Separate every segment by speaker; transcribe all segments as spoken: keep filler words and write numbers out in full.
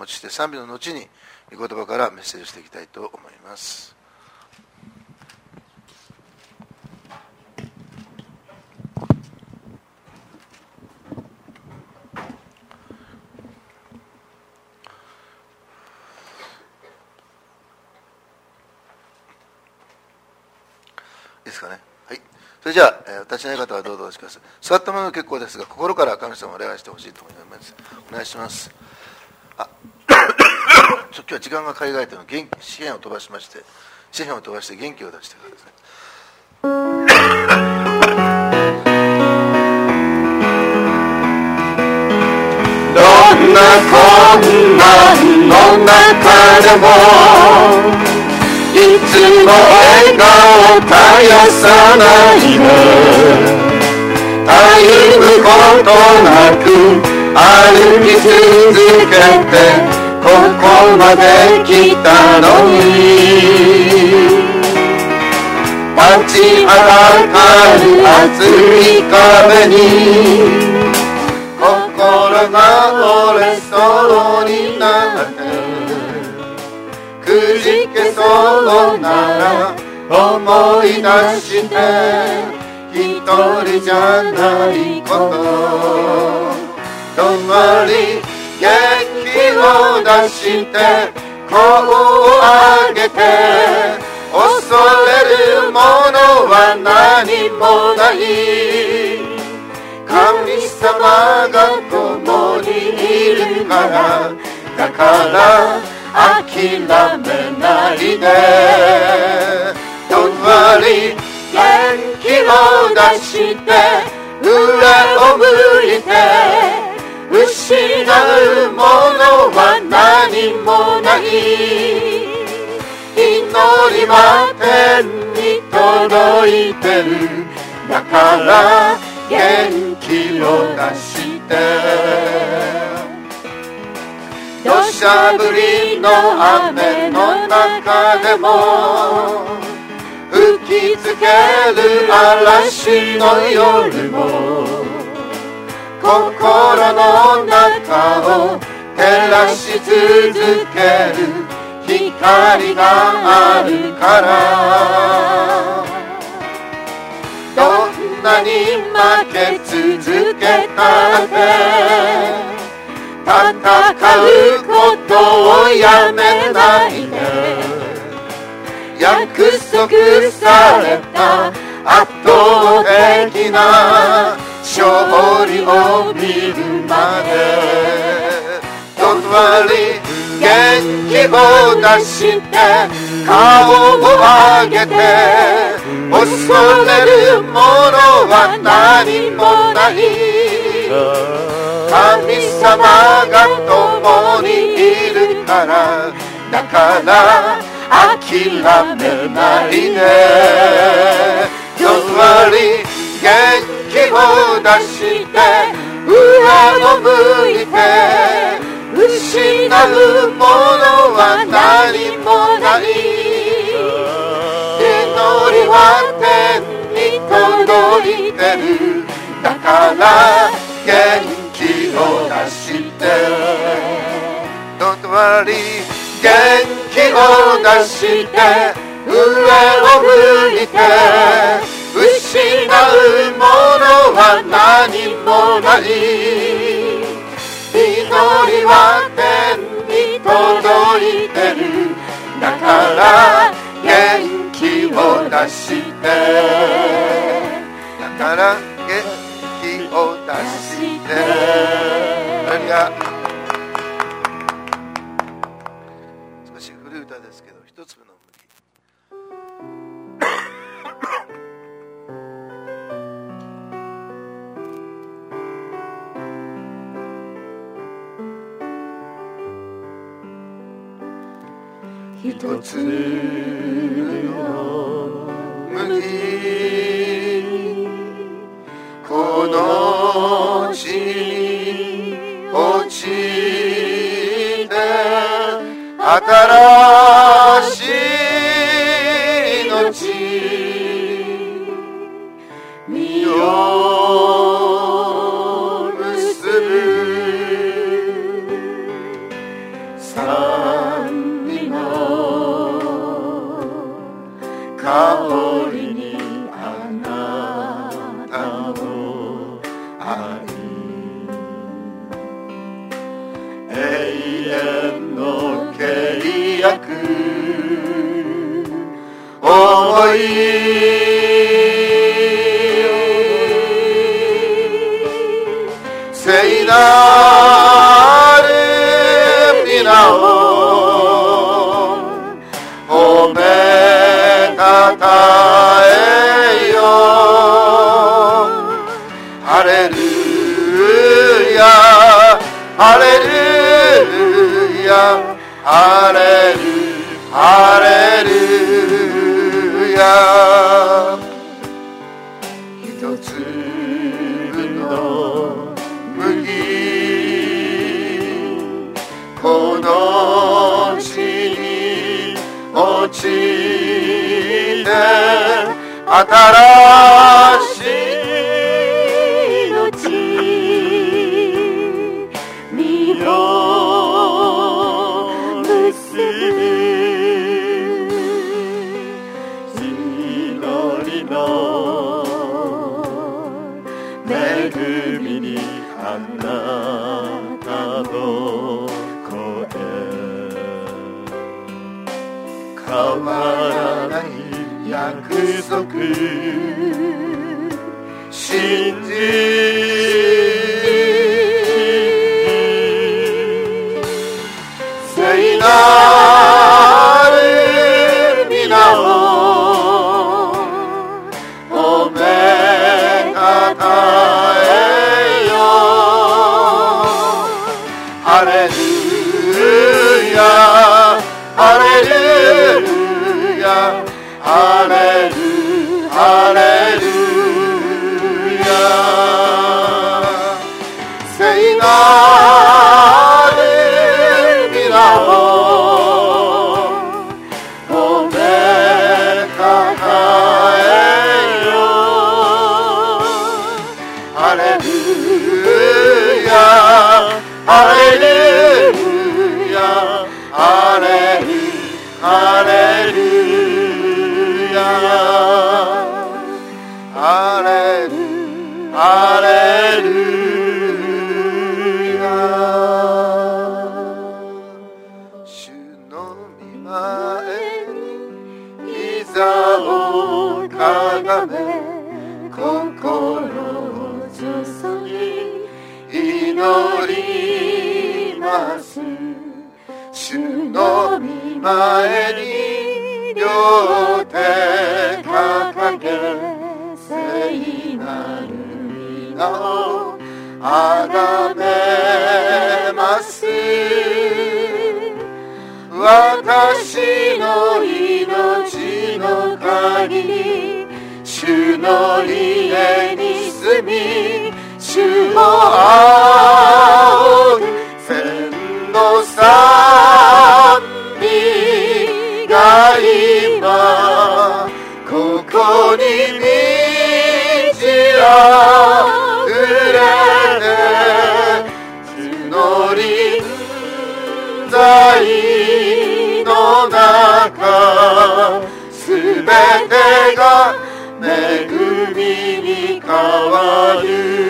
Speaker 1: 持ちして賛美の後に御言葉からメッセージをしていきたいと思います。いいですかね。はい。それじゃあ、えー、立ちない方はどうぞお待ちください。座ったまま結構ですが、心から神様をお願いしてほしいと思います。お願いします。あちょ今日は時間が限られての元気詩篇を飛ばしまして詩篇を飛ばして元気を出してください。
Speaker 2: どんな困難の中でもいつも笑顔絶やさないで歩むことなく歩き続けてここまで来たのに立ちはだかる厚い壁に心が折れそうになってくじけそうなら思い出して一人じゃないことどんまり元気を出して声を上げて恐れるものは何もない神様が共にいるからだから諦めないでどんわり元気を出して上を向いて失うものは何もない祈りは天に届いてるだから元気を出して土砂降りの雨の中でも吹きつける嵐の夜も心の中を照らし続ける光があるからどんなに負け続けたって戦うことをやめないで約束された圧倒的な勝利を見るまでどんわり元気を出して顔を上げて恐れるものは何もない神様が共にいるからだから諦めないでどんわり元気を出して上を向いて失うものは何もない祈りは天に届いてるだから元気を出してどんわり元気を出して上を向いて失うものは何もない祈りは天に届いてるだから元気を出してだから元気を出してハレルヤ少し古い歌ですけど一粒の麦一つの麦この地に落ちて新しい命実を結ぶ神の香りにあなたの愛永遠の契約思い聖なる皆を褒めたたえよハレルヤハレルヤハレルハレルヤ一つの麦この地に落ちて新しい命実を結ぶ祈りの恵みにあなたの声変わらない約束信じ聖なる皆を褒めたたえよハレルヤハレルヤハレルハレルヤ聖なる皆を褒めたたえよハレルヤハレルヤハレルハレルヤハレルハレルヤ主の御前に膝をかがめ心を注ぎ祈ります主の御前に両手掲げ聖なる皆をあがめます私の命の限り主の家に住み主を仰ぐ千の賛美が今ここに満ち溢れて主の臨在の中すべてが恵みに変わる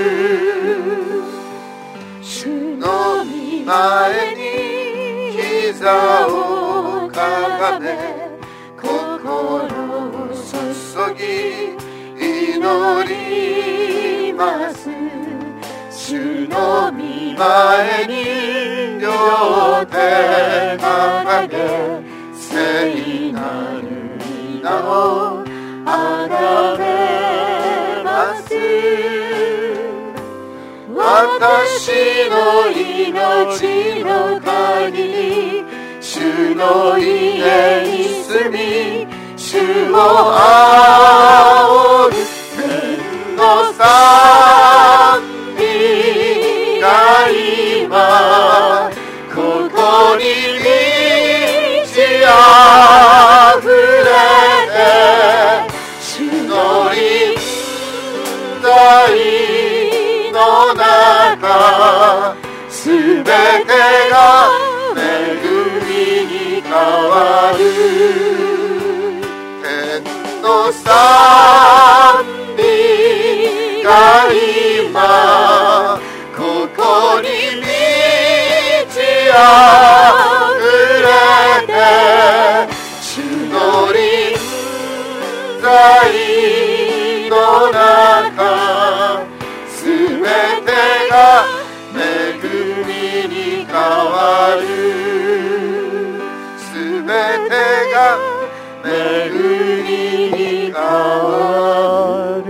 Speaker 2: 主の御前に膝をかがめ心を注ぎ祈ります主の御前に両手掲げ聖なる皆をあがめます私の命の限り主の家に住み主を仰ぐ天の賛美が今ここに満ち溢れて主の臨在の中すべてが恵れて主の臨在の中すべてが恵みに変わるすべてが恵みに変わる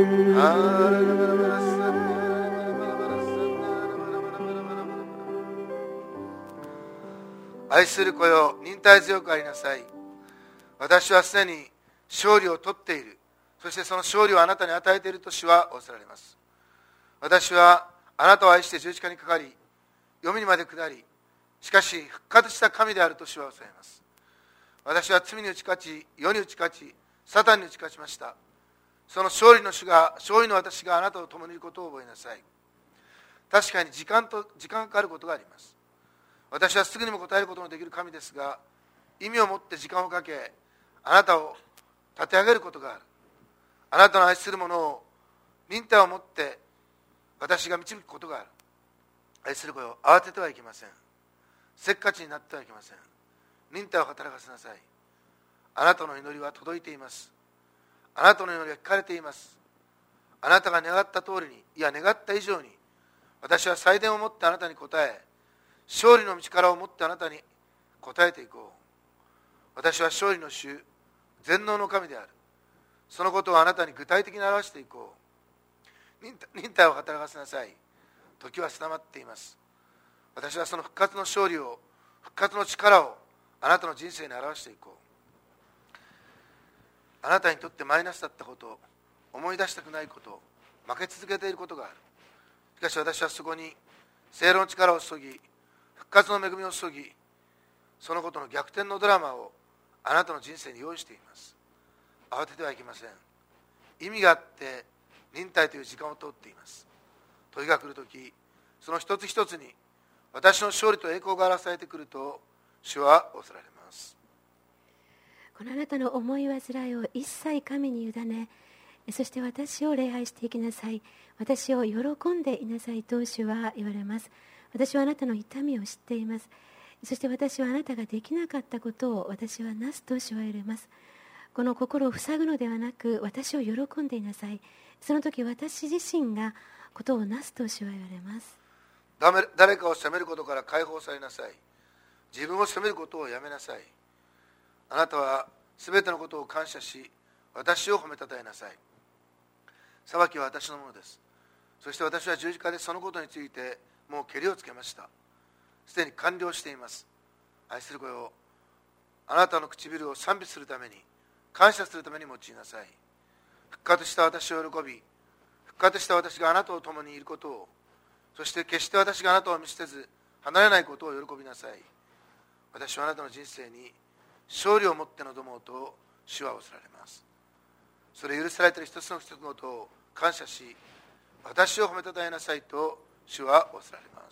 Speaker 1: 愛する子よ、忍耐強くありなさい。私はすでに勝利を取っている。そしてその勝利をあなたに与えていると主は仰せられます。私はあなたを愛して十字架にかかり、読みにまで下り、しかし復活した神であると主は仰せられます。私は罪に打ち勝ち、世に打ち勝ち、サタンに打ち勝ちました。その勝利の主が、勝利の私があなたと共にいることを覚えなさい。確かに時間と時間がかかることがあります。私はすぐにも答えることのできる神ですが、意味を持って時間をかけ、あなたを立て上げることがある。あなたの愛する者を忍耐を持って私が導くことがある。愛する子よ、慌ててはいけません。せっかちになってはいけません。忍耐を働かせなさい。あなたの祈りは届いています。あなたの祈りは聞かれています。あなたが願った通りに、いや願った以上に、私は祭殿を持ってあなたに答え、勝利の道からを持ってあなたに答えていこう。私は勝利の主、全能の神である。そのことをあなたに具体的に表していこう。忍耐、忍耐を働かせなさい。時は定まっています。私はその復活の勝利を、復活の力をあなたの人生に表していこう。あなたにとってマイナスだったこと、思い出したくないこと、負け続けていることがある。しかし私はそこに聖霊の力を注ぎ、復活の恵みを注ぎ、そのことの逆転のドラマをあなたの人生に用意しています。慌ててはいけません。意味があって忍耐という時間を通っています。時が来るとき、その一つ一つに私の勝利と栄光が表されてくると主は仰せられます。
Speaker 3: このあなたの思い煩いを一切神に委ね、そして私を礼拝していきなさい。私を喜んでいなさいと主は言われます。私はあなたの痛みを知っています。そして私はあなたができなかったことを私はなすと主は言われます。この心を塞ぐのではなく、私を喜んでいなさい。その時私自身がことをなすと主は言われます。
Speaker 1: 誰かを責めることから解放されなさい。自分を責めることをやめなさい。あなたはすべてのことを感謝し、私を褒めたたえなさい。裁きは私のものです。そして私は十字架でそのことについてもうけりをつけました。すでに完了しています。愛する子よ、あなたの唇を賛美するために、感謝するために用いなさい。復活した私を喜び、復活した私があなたと共にいることを、そして決して私があなたを見捨てず離れないことを喜びなさい。私はあなたの人生に勝利を持って臨もうと主は仰せられます。それ許されている一つの一つのことを感謝し、私を褒めたたえなさいと主は仰せられます。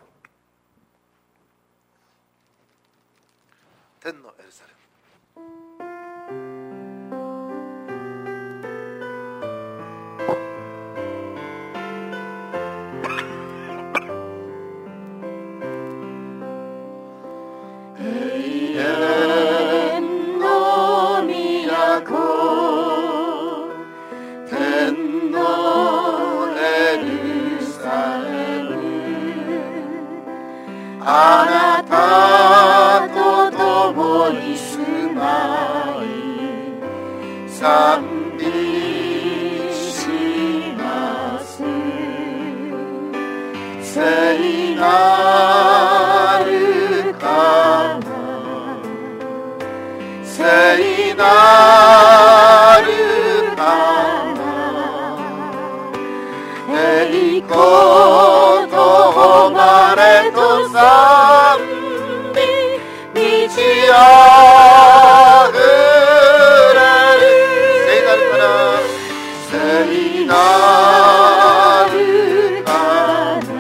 Speaker 1: 天のエルサレム。
Speaker 2: あなたと共に住まい賛美します聖なるかな聖なるかな栄光と誉れと賛美満ちあふれる聖なるかな聖なるかな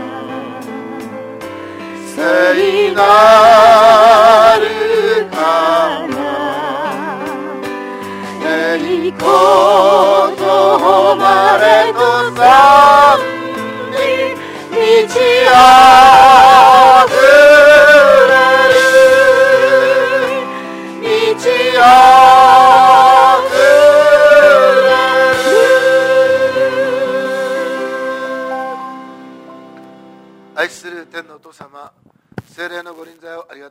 Speaker 2: 聖なるかな栄光と誉れと賛美満ちあふれ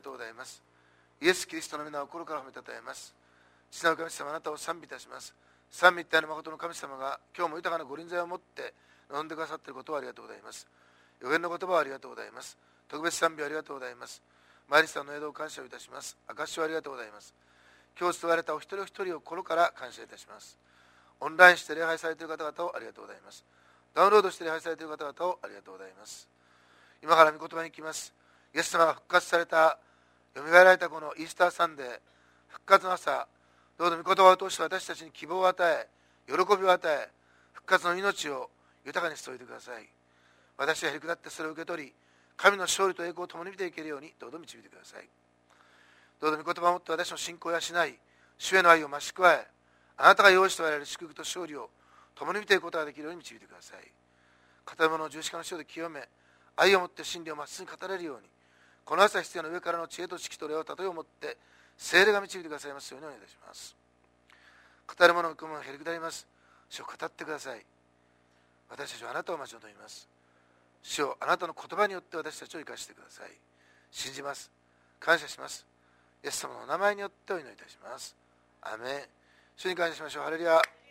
Speaker 1: とうございます。イエス・キリストの皆を心から褒めたたえます。父なる神様、あなたを賛美いたします。三位一体の誠の神様が今日も豊かなご臨在を持って望んでくださっていることをありがとうございます。予言の言葉をありがとうございます。特別賛美をありがとうございます。マリさんの江戸を感謝をいたします。証しをありがとうございます。今日伝われたお一人お一人を心から感謝いたします。オンラインして礼拝されている方々をありがとうございます。ダウンロードして礼拝されている方々をありがとうございます。今から御言葉に行きます。イエス様が復活された、よみがえられたこのイースターサンデー、復活の朝、どうぞ御言葉を通して私たちに希望を与え、喜びを与え、復活の命を豊かに注いでください。私がへりくだってそれを受け取り、神の勝利と栄光を共に見ていけるようにどうぞ導いてください。どうぞ御言葉をもって私の信仰を養い、主への愛を増し加え、あなたが用意しておられる祝福と勝利を共に見ていくことができるように導いてください。語る者を十字架の塩で清め、愛をもって真理をまっすぐに語れるように、この朝必要な上からの知恵と知識と礼を例えをもって聖霊が導いてくださいますようにお願いいたします。語る者の雲がへりくだります。主を語ってください。私たちはあなたを待ち望みます。主をあなたの言葉によって私たちを生かしてください。信じます。感謝します。イエス様のお名前によってお祈りいたします。アーメン。主に感謝しましょう。ハレルヤ。